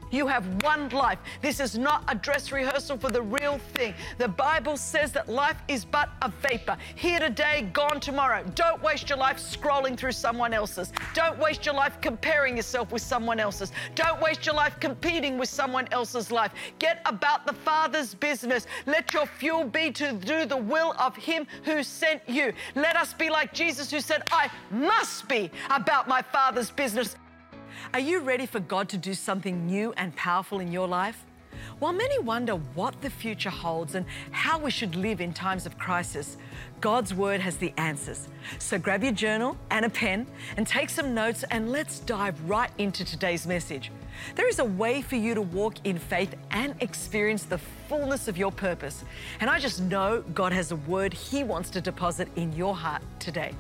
You have one life. This is not a dress rehearsal for the real thing. The Bible says that life is but a vapor. Here today, gone tomorrow. Don't waste your life scrolling through someone else's. Don't waste your life comparing yourself with someone else's. Don't waste your life competing with someone else's life. Get about the Father's business. Let your fuel be to do the will of Him who sent you. Let us be like Jesus, who said, I must be about my Father's business. Are you ready for God to do something new and powerful in your life? While many wonder what the future holds and how we should live in times of crisis, God's Word has the answers. So grab your journal and a pen and take some notes, and let's dive right into today's message. There is a way for you to walk in faith and experience the fullness of your purpose. And I just know God has a word He wants to deposit in your heart today.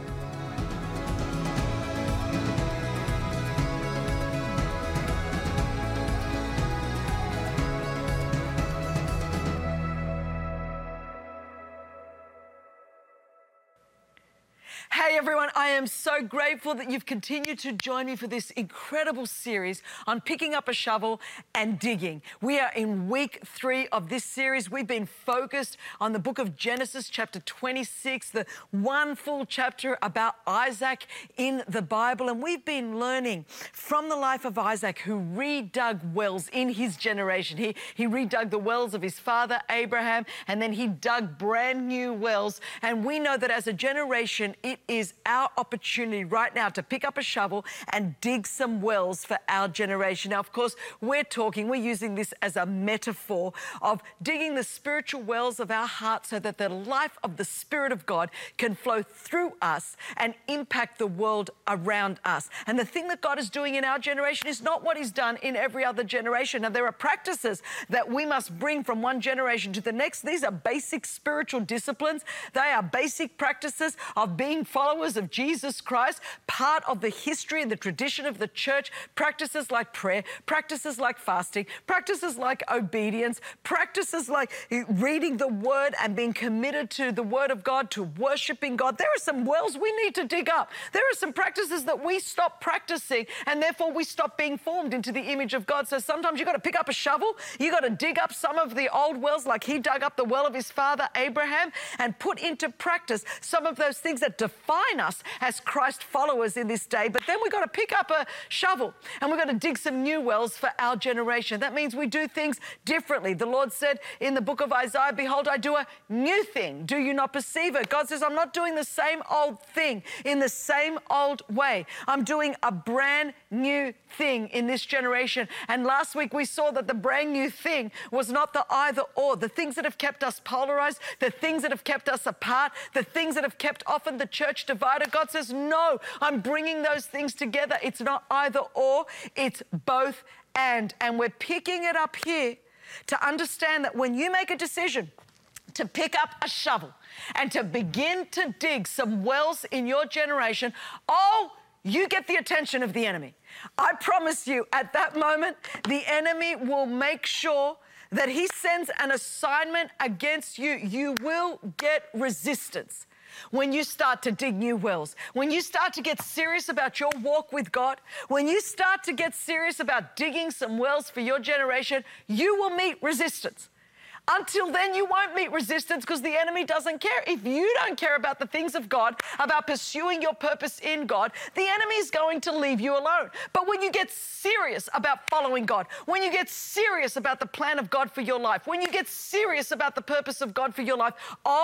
Hey everyone, I am so grateful that you've continued to join me for this incredible series on picking up a shovel and digging. We are in week 3 of this series. We've been focused on the book of Genesis, chapter 26, the one full chapter about Isaac in the Bible. And we've been learning from the life of Isaac, who redug wells in his generation. He redug the wells of his father, Abraham, and then he dug brand new wells. And we know that as a generation, it is our opportunity right now to pick up a shovel and dig some wells for our generation. Now, of course, we're using this as a metaphor of digging the spiritual wells of our heart so that the life of the Spirit of God can flow through us and impact the world around us. And the thing that God is doing in our generation is not what He's done in every other generation. And there are practices that we must bring from one generation to the next. These are basic spiritual disciplines. They are basic practices of being followers of Jesus Christ, part of the history and the tradition of the church, practices like prayer, practices like fasting, practices like obedience, practices like reading the Word and being committed to the Word of God, to worshiping God. There are some wells we need to dig up. There are some practices that we stop practicing, and therefore we stop being formed into the image of God. So sometimes you've got to pick up a shovel, you've got to dig up some of the old wells, like he dug up the well of his father Abraham, and put into practice some of those things that define us as Christ followers in this day. But then we've got to pick up a shovel and we've got to dig some new wells for our generation. That means we do things differently. The Lord said in the book of Isaiah, behold, I do a new thing. Do you not perceive it? God says, I'm not doing the same old thing in the same old way. I'm doing a brand new thing in this generation. And last week we saw that the brand new thing was not the either or. The things that have kept us polarized, the things that have kept us apart, the things that have kept often the church divided. God says, no, I'm bringing those things together. It's not either or, it's both and. And we're picking it up here to understand that when you make a decision to pick up a shovel and to begin to dig some wells in your generation, you get the attention of the enemy. I promise you, at that moment, the enemy will make sure that he sends an assignment against you. You will get resistance. When you start to dig new wells, when you start to get serious about your walk with God, when you start to get serious about digging some wells for your generation, you will meet resistance. Until then, you won't meet resistance because the enemy doesn't care. If you don't care about the things of God, about pursuing your purpose in God, the enemy is going to leave you alone. But when you get serious about following God, when you get serious about the plan of God for your life, when you get serious about the purpose of God for your life,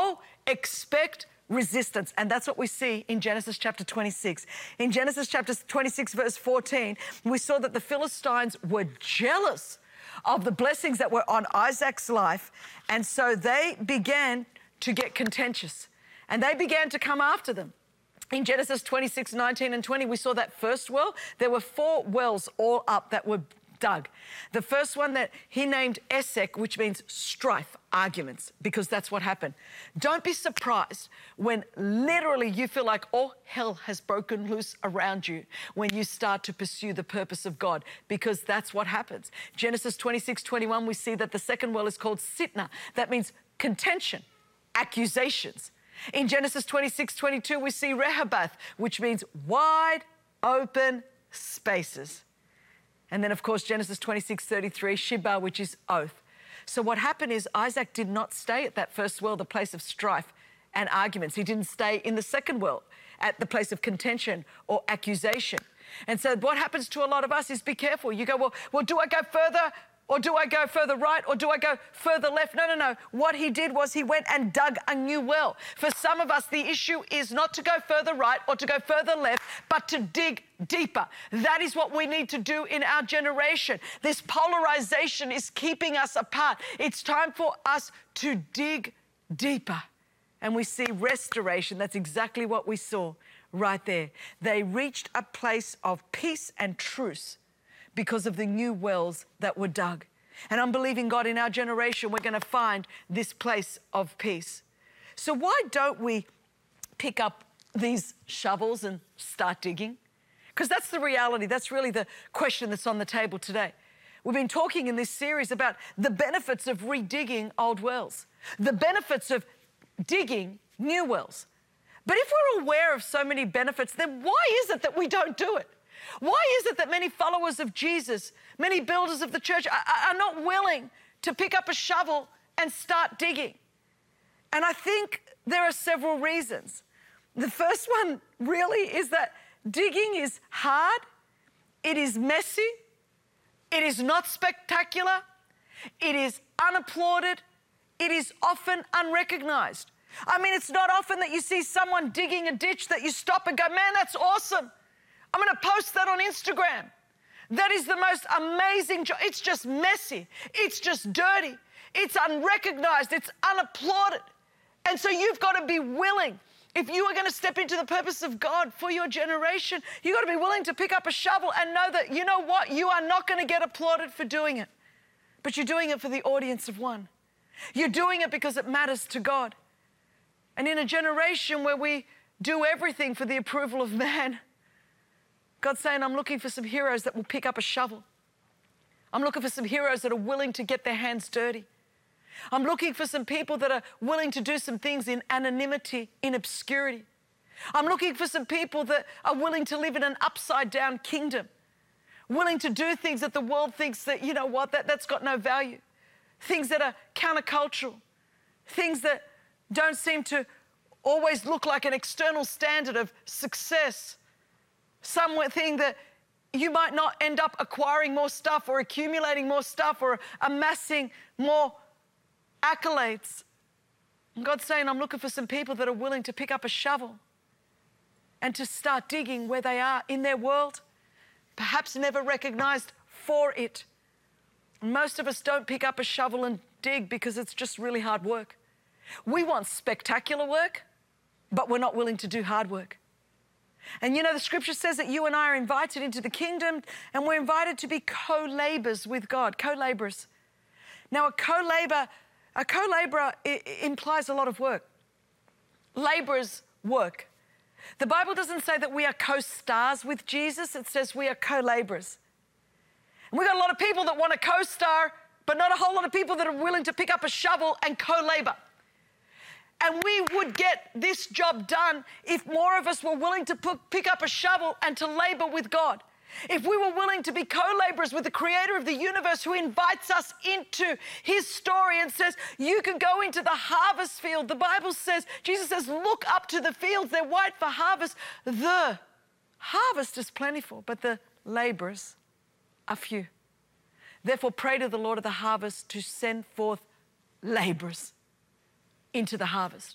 expect resistance. And that's what we see in Genesis chapter 26. In Genesis chapter 26, verse 14, we saw that the Philistines were jealous of the blessings that were on Isaac's life. And so they began to get contentious and they began to come after them. In Genesis 26, 19 and 20, we saw that first well. There were 4 wells all up that were dug. The first one that he named Esek, which means strife, arguments, because that's what happened. Don't be surprised when literally you feel like all hell has broken loose around you when you start to pursue the purpose of God, because that's what happens. Genesis 26, 21, we see that the second well is called Sitnah. That means contention, accusations. In Genesis 26, 22, we see Rehoboth, which means wide open spaces. And then, of course, Genesis 26:33, Shibah, which is oath. So what happened is Isaac did not stay at that first well, the place of strife and arguments. He didn't stay in the second well, at the place of contention or accusation. And so what happens to a lot of us is be careful. You go, well, do I go further? Or do I go further right? Or do I go further left? No. What he did was he went and dug a new well. For some of us, the issue is not to go further right or to go further left, but to dig deeper. That is what we need to do in our generation. This polarization is keeping us apart. It's time for us to dig deeper. And we see restoration. That's exactly what we saw right there. They reached a place of peace and truce because of the new wells that were dug. And I'm believing God, in our generation, we're going to find this place of peace. So why don't we pick up these shovels and start digging? Because that's the reality. That's really the question that's on the table today. We've been talking in this series about the benefits of redigging old wells, the benefits of digging new wells. But if we're aware of so many benefits, then why is it that we don't do it? Why is it that many followers of Jesus, many builders of the church are not willing to pick up a shovel and start digging? And I think there are several reasons. The first one really is that digging is hard, it is messy, it is not spectacular, it is unapplauded, it is often unrecognized. I mean, it's not often that you see someone digging a ditch that you stop and go, man, that's awesome. I'm going to post that on Instagram. That is the most amazing job. It's just messy. It's just dirty. It's unrecognized. It's unapplauded. And so you've got to be willing. If you are going to step into the purpose of God for your generation, you've got to be willing to pick up a shovel and know that, you know what, you are not going to get applauded for doing it. But you're doing it for the audience of one. You're doing it because it matters to God. And in a generation where we do everything for the approval of man, God's saying, I'm looking for some heroes that will pick up a shovel. I'm looking for some heroes that are willing to get their hands dirty. I'm looking for some people that are willing to do some things in anonymity, in obscurity. I'm looking for some people that are willing to live in an upside-down kingdom, willing to do things that the world thinks that, you know what, that's got no value, things that are countercultural, things that don't seem to always look like an external standard of success, something that you might not end up acquiring more stuff or accumulating more stuff or amassing more accolades. And God's saying, I'm looking for some people that are willing to pick up a shovel and to start digging where they are in their world, perhaps never recognized for it. Most of us don't pick up a shovel and dig because it's just really hard work. We want spectacular work, but we're not willing to do hard work. And you know, the scripture says that you and I are invited into the kingdom, and we're invited to be co-laborers with God, co-laborers. Now, a co-laborer implies a lot of work. Laborers work. The Bible doesn't say that we are co-stars with Jesus. It says we are co-laborers. And we've got a lot of people that want to co-star, but not a whole lot of people that are willing to pick up a shovel and co-labor. And we would get this job done if more of us were willing to pick up a shovel and to labor with God. If we were willing to be co-laborers with the creator of the universe who invites us into his story and says, you can go into the harvest field. The Bible says, Jesus says, look up to the fields. They're white for harvest. The harvest is plentiful, but the laborers are few. Therefore, pray to the Lord of the harvest to send forth laborers into the harvest.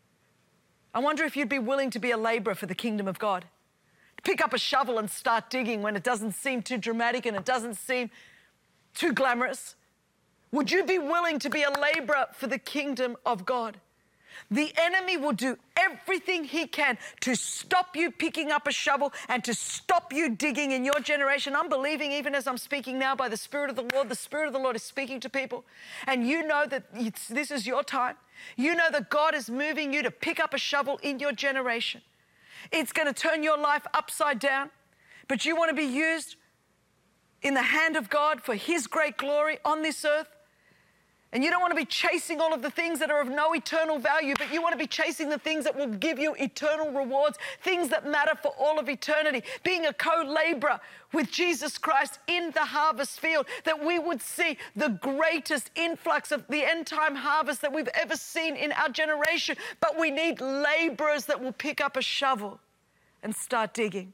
I wonder if you'd be willing to be a laborer for the kingdom of God. Pick up a shovel and start digging when it doesn't seem too dramatic and it doesn't seem too glamorous. Would you be willing to be a laborer for the kingdom of God? The enemy will do everything he can to stop you picking up a shovel and to stop you digging in your generation. I'm believing, even as I'm speaking now by the Spirit of the Lord is speaking to people. And you know that this is your time. You know that God is moving you to pick up a shovel in your generation. It's going to turn your life upside down, but you want to be used in the hand of God for his great glory on this earth. And you don't want to be chasing all of the things that are of no eternal value, but you want to be chasing the things that will give you eternal rewards, things that matter for all of eternity. Being a co-laborer with Jesus Christ in the harvest field, that we would see the greatest influx of the end time harvest that we've ever seen in our generation. But we need laborers that will pick up a shovel and start digging.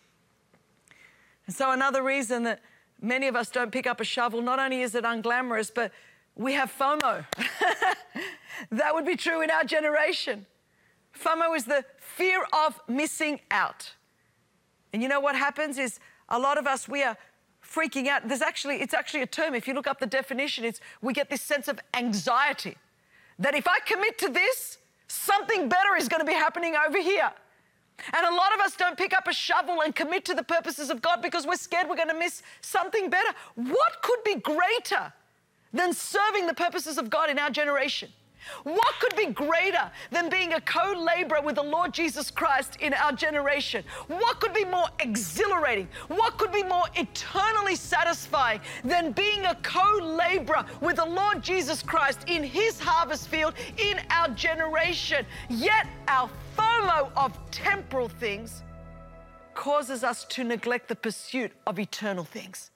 And so another reason that many of us don't pick up a shovel, not only is it unglamorous, but we have FOMO. That would be true in our generation. FOMO is the fear of missing out. And you know what happens is a lot of us, we are freaking out. It's actually a term. If you look up the definition, we get this sense of anxiety that if I commit to this, something better is going to be happening over here. And a lot of us don't pick up a shovel and commit to the purposes of God because we're scared we're going to miss something better. What could be greater than serving the purposes of God in our generation? What could be greater than being a co-laborer with the Lord Jesus Christ in our generation? What could be more exhilarating? What could be more eternally satisfying than being a co-laborer with the Lord Jesus Christ in His harvest field in our generation? Yet our FOMO of temporal things causes us to neglect the pursuit of eternal things.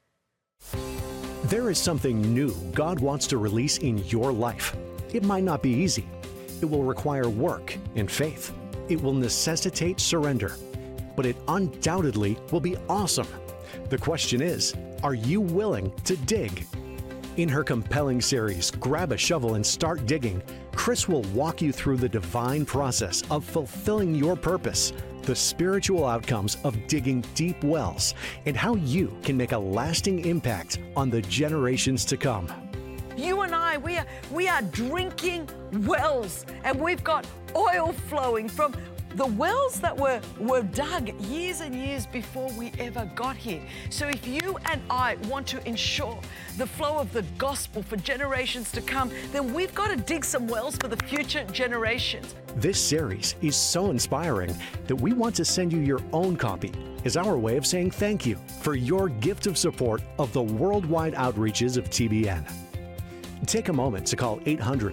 There is something new God wants to release in your life. It might not be easy. It will require work and faith. It will necessitate surrender. But it undoubtedly will be awesome. The question is, are you willing to dig? In her compelling series, Grab a Shovel and Start Digging, Chris will walk you through the divine process of fulfilling your purpose, the spiritual outcomes of digging deep wells, and how you can make a lasting impact on the generations to come. You and I, we are drinking wells, and we've got oil flowing from the wells that were dug years and years before we ever got here. So if you and I want to ensure the flow of the gospel for generations to come, then we've got to dig some wells for the future generations. This series is so inspiring that we want to send you your own copy as our way of saying thank you for your gift of support of the worldwide outreaches of TBN. Take a moment to call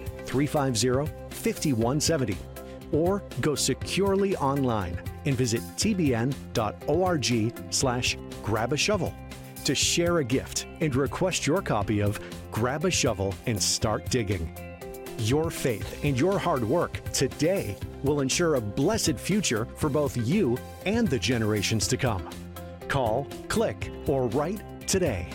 800-350-5170 or go securely online and visit tbn.org/grabashovel to share a gift and request your copy of Grab a Shovel and Start Digging. Your faith and your hard work today will ensure a blessed future for both you and the generations to come. Call, click, or write today.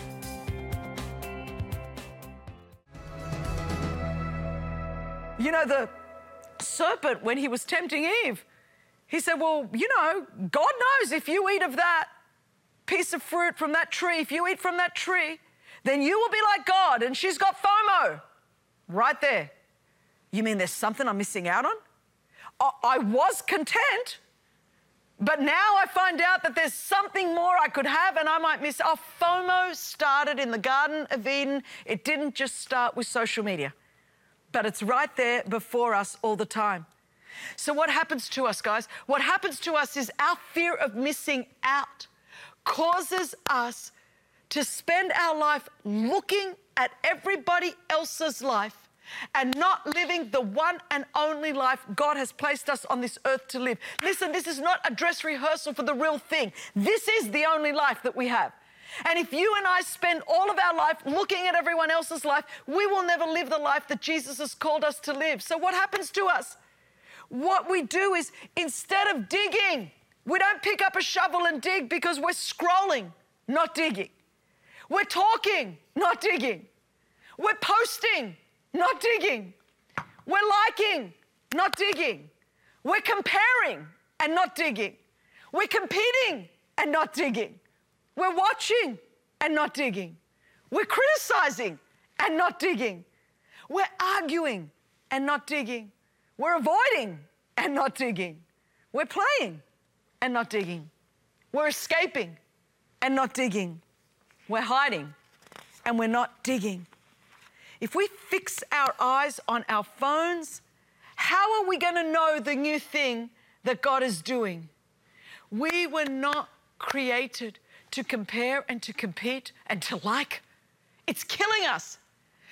You know, the serpent, when he was tempting Eve, he said, well, you know, God knows if you eat of that piece of fruit from that tree, if you eat from that tree, then you will be like God. And she's got FOMO right there. You mean there's something I'm missing out on? I was content, but now I find out that there's something more I could have and I might miss. Our FOMO started in the Garden of Eden. It didn't just start with social media, but it's right there before us all the time. So what happens to us, guys? What happens to us is our fear of missing out causes us to spend our life looking at everybody else's life and not living the one and only life God has placed us on this earth to live. Listen, this is not a dress rehearsal for the real thing. This is the only life that we have. And if you and I spend all of our life looking at everyone else's life, we will never live the life that Jesus has called us to live. So what happens to us? What we do is, instead of digging, we don't pick up a shovel and dig because we're scrolling, not digging. We're talking, not digging. We're posting, not digging. We're liking, not digging. We're comparing and not digging. We're competing and not digging. We're watching and not digging. We're criticizing and not digging. We're arguing and not digging. We're avoiding and not digging. We're playing and not digging. We're escaping and not digging. We're hiding and we're not digging. If we fix our eyes on our phones, how are we going to know the new thing that God is doing? We were not created to compare and to compete and to like. It's killing us.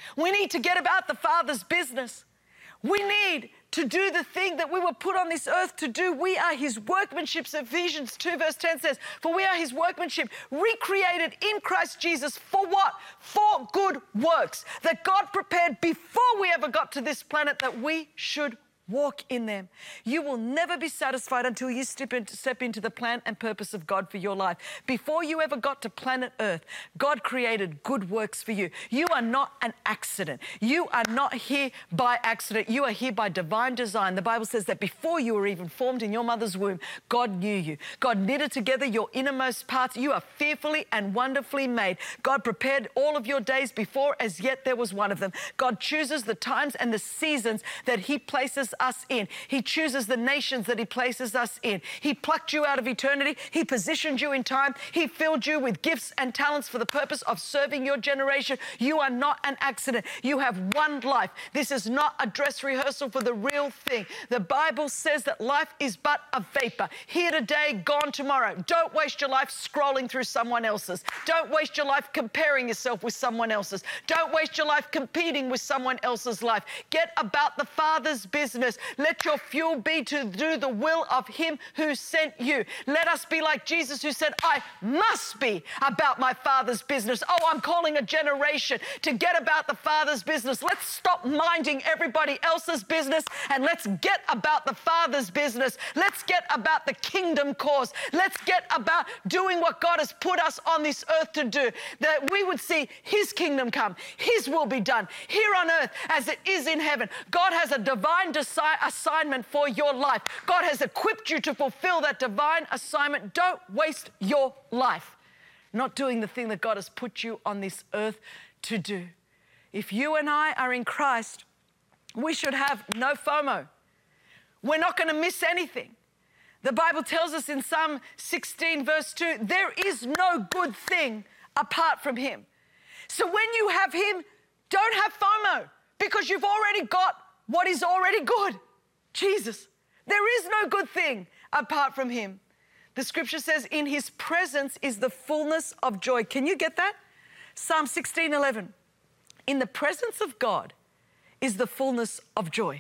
We need to get about the Father's business. We need to do the thing that we were put on this earth to do. We are his workmanship. Ephesians 2 verse 10 says, for we are his workmanship, recreated in Christ Jesus for what? For good works that God prepared before we ever got to this planet that we should walk in them. You will never be satisfied until you step into the plan and purpose of God for your life. Before you ever got to planet Earth, God created good works for you. You are not an accident. You are not here by accident. You are here by divine design. The Bible says that before you were even formed in your mother's womb, God knew you. God knitted together your innermost parts. You are fearfully and wonderfully made. God prepared all of your days before as yet there was one of them. God chooses the times and the seasons that he places us in. He chooses the nations that he places us in. He plucked you out of eternity. He positioned you in time. He filled you with gifts and talents for the purpose of serving your generation. You are not an accident. You have one life. This is not a dress rehearsal for the real thing. The Bible says that life is but a vapor. Here today, gone tomorrow. Don't waste your life scrolling through someone else's. Don't waste your life comparing yourself with someone else's. Don't waste your life competing with someone else's life. Get about the Father's business. Let your fuel be to do the will of him who sent you. Let us be like Jesus, who said, I must be about my Father's business. Oh, I'm calling a generation to get about the Father's business. Let's stop minding everybody else's business and let's get about the Father's business. Let's get about the kingdom cause. Let's get about doing what God has put us on this earth to do, that we would see his kingdom come, his will be done here on earth as it is in heaven. God has a divine assignment for your life. God has equipped you to fulfill that divine assignment. Don't waste your life not doing the thing that God has put you on this earth to do. If you and I are in Christ, we should have no FOMO. We're not going to miss anything. The Bible tells us in Psalm 16 verse 2, there is no good thing apart from him. So when you have him, don't have FOMO because you've already got what is already good. Jesus. There is no good thing apart from him. The scripture says in his presence is the fullness of joy. Can you get that? Psalm 16:11. In the presence of God is the fullness of joy.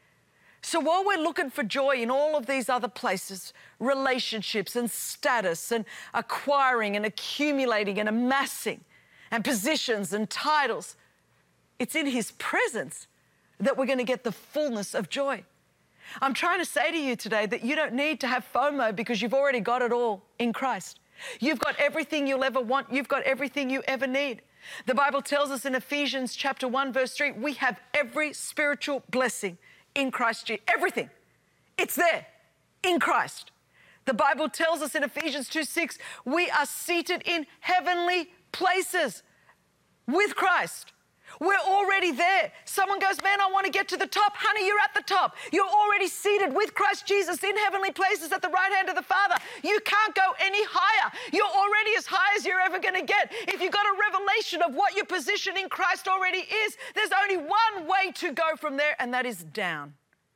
So while we're looking for joy in all of these other places, relationships and status and acquiring and accumulating and amassing and positions and titles, it's in his presence that we're going to get the fullness of joy. I'm trying to say to you today that you don't need to have FOMO because you've already got it all in Christ. You've got everything you'll ever want. You've got everything you ever need. The Bible tells us in Ephesians chapter 1 verse 3, we have every spiritual blessing in Christ Jesus. Everything. It's there in Christ. The Bible tells us in Ephesians 2:6, we are seated in heavenly places with Christ. We're already there. Someone goes, man, I want to get to the top. Honey, you're at the top. You're already seated with Christ Jesus in heavenly places at the right hand of the Father. You can't go any higher. You're already as high as you're ever going to get. If you've got a revelation of what your position in Christ already is, there's only one way to go from there, and that is down.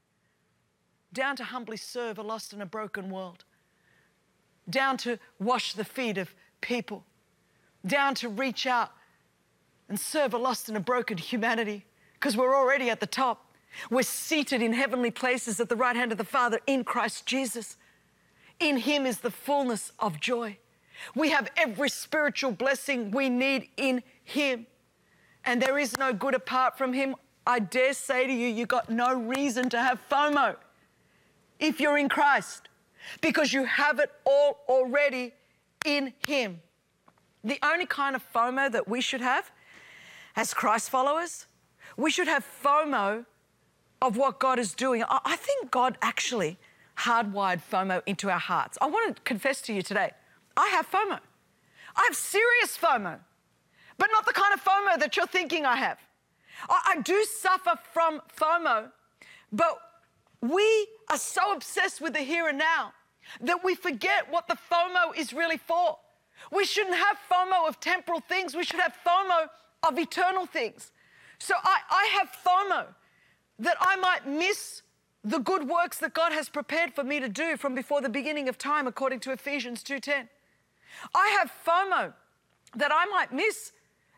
Down to humbly serve a lost and a broken world. Down to wash the feet of people. Down to reach out and serve a lost and a broken humanity, because we're already at the top. We're seated in heavenly places at the right hand of the Father in Christ Jesus. In him is the fullness of joy. We have every spiritual blessing we need in him, and there is no good apart from him. I dare say to you, you've got no reason to have FOMO if you're in Christ, because you have it all already in him. The only kind of FOMO that we should have as Christ followers, we should have FOMO of what God is doing. I think God actually hardwired FOMO into our hearts. I want to confess to you today, I have FOMO. I have serious FOMO, but not the kind of FOMO that you're thinking I have. I do suffer from FOMO, but we are so obsessed with the here and now that we forget what the FOMO is really for. We shouldn't have FOMO of temporal things. We should have FOMO of eternal things. So I have FOMO that I might miss the good works that God has prepared for me to do from before the beginning of time, according to Ephesians 2:10. I have FOMO that I might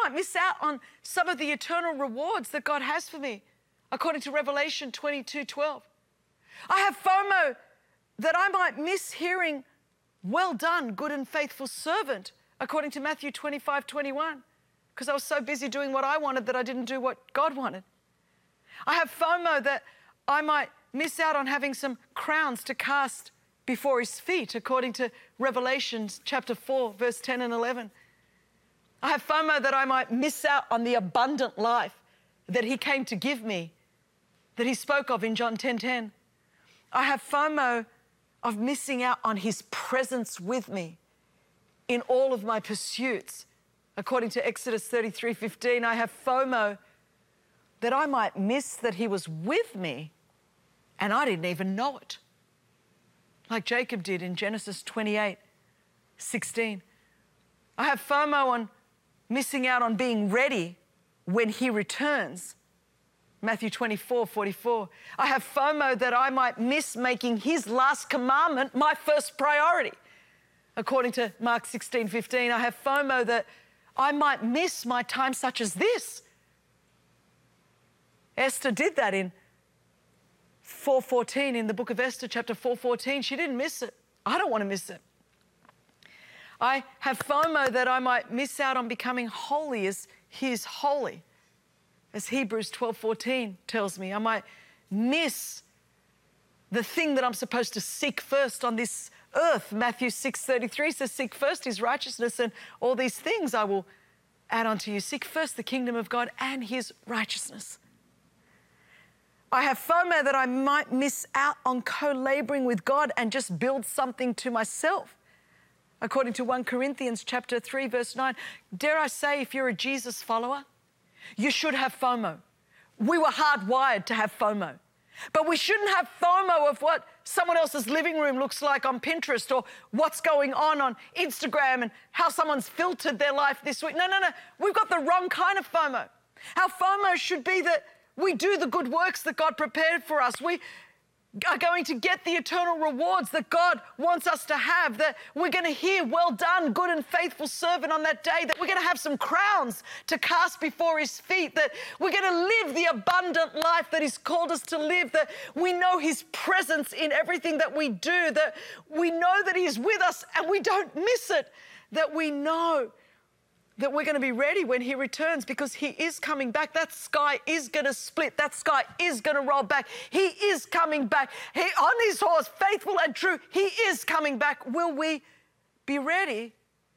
might miss out on some of the eternal rewards that God has for me, according to Revelation 22:12. I have FOMO that I might miss hearing, "Well done, good and faithful servant," according to Matthew 25:21, because I was so busy doing what I wanted that I didn't do what God wanted. I have FOMO that I might miss out on having some crowns to cast before his feet, according to Revelation chapter 4, verse 10 and 11. I have FOMO that I might miss out on the abundant life that he came to give me, that he spoke of in John 10:10. I have FOMO of missing out on his presence with me in all of my pursuits, according to Exodus 33:15. I have FOMO that I might miss that he was with me and I didn't even know it, like Jacob did in Genesis 28:16. I have FOMO on missing out on being ready when he returns, Matthew 24:44. I have FOMO that I might miss making his last commandment my first priority, according to Mark 16:15. I have FOMO that I might miss my time such as this. Esther did that in 4:14, in the book of Esther, chapter 4:14. She didn't miss it. I don't want to miss it. I have FOMO that I might miss out on becoming holy as he is holy, as Hebrews 12:14 tells me. I might miss the thing that I'm supposed to seek first on this earth. Matthew 6:33 says, "Seek first his righteousness, and all these things I will add unto you." Seek first the kingdom of God and his righteousness. I have FOMO that I might miss out on co-laboring with God and just build something to myself, according to 1 Corinthians chapter 3, verse 9. Dare I say, if you're a Jesus follower, you should have FOMO. We were hardwired to have FOMO. But we shouldn't have FOMO of what someone else's living room looks like on Pinterest, or what's going on Instagram, and how someone's filtered their life this week. No. We've got the wrong kind of FOMO. Our FOMO should be that we do the good works that God prepared for us. We are going to get the eternal rewards that God wants us to have, that we're going to hear, "Well done, good and faithful servant," on that day, that we're going to have some crowns to cast before his feet, that we're going to live the abundant life that he's called us to live, that we know his presence in everything that we do, that we know that he's with us and we don't miss it, that we know that we're going to be ready when he returns, because he is coming back. That sky is going to split. That sky is going to roll back. He is coming back. He on his horse, faithful and true. He is coming back. Will we be ready?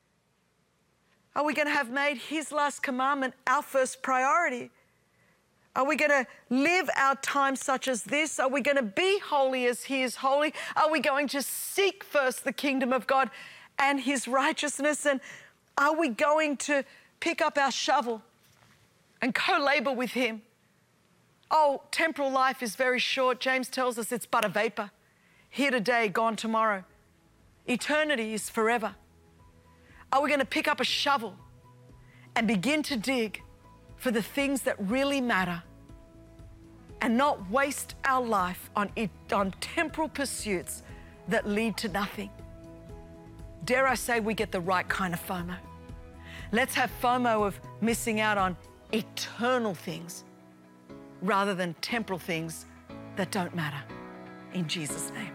Are we going to have made his last commandment our first priority? Are we going to live our time such as this? Are we going to be holy as he is holy? Are we going to seek first the kingdom of God and his righteousness? And are we going to pick up our shovel and co-labor with him? Oh, temporal life is very short. James tells us it's but a vapor. Here today, gone tomorrow. Eternity is forever. Are we going to pick up a shovel and begin to dig for the things that really matter, and not waste our life on temporal pursuits that lead to nothing? Dare I say, we get the right kind of FOMO. Let's have FOMO of missing out on eternal things rather than temporal things that don't matter. In Jesus' name.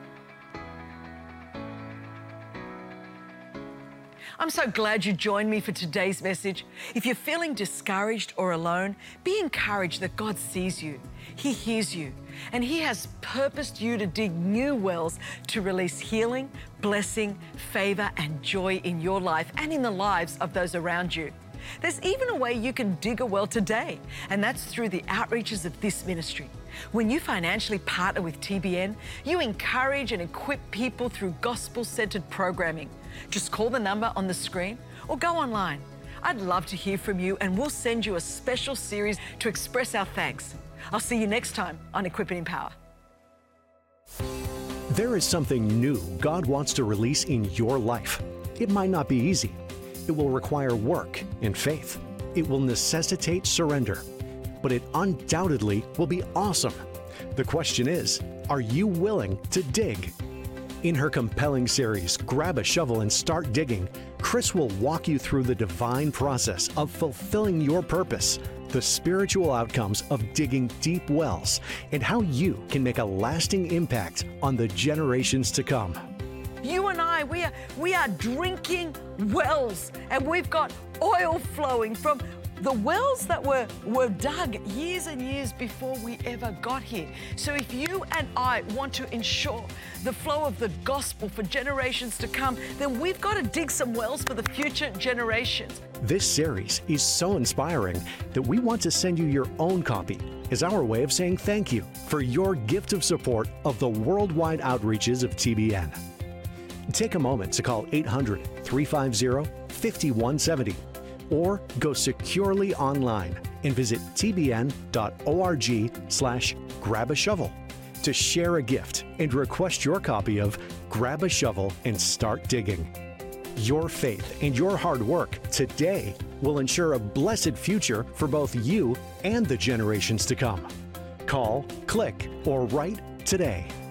I'm so glad you joined me for today's message. If you're feeling discouraged or alone, be encouraged that God sees you, he hears you, and he has purposed you to dig new wells to release healing, blessing, favor, and joy in your life and in the lives of those around you. There's even a way you can dig a well today, and that's through the outreaches of this ministry. When you financially partner with TBN, you encourage and equip people through gospel-centered programming. Just call the number on the screen or go online. I'd love to hear from you, and we'll send you a special series to express our thanks. I'll see you next time on Equipping in Power. There is something new God wants to release in your life. It might not be easy. It will require work and faith. It will necessitate surrender. But it undoubtedly will be awesome. The question is, are you willing to dig? In her compelling series, Grab a Shovel and Start Digging, Chris will walk you through the divine process of fulfilling your purpose, the spiritual outcomes of digging deep wells, and how you can make a lasting impact on the generations to come. You and I, we are drinking wells, and we've got oil flowing from the wells that were dug years and years before we ever got here. So if you and I want to ensure the flow of the gospel for generations to come, then we've got to dig some wells for the future generations. This series is so inspiring that we want to send you your own copy as our way of saying thank you for your gift of support of the worldwide outreaches of TBN. Take a moment to call 800-350-5170 or go securely online and visit tbn.org/grab-a-shovel to share a gift and request your copy of Grab a Shovel and Start Digging. Your faith and your hard work today will ensure a blessed future for both you and the generations to come. Call, click, or write today.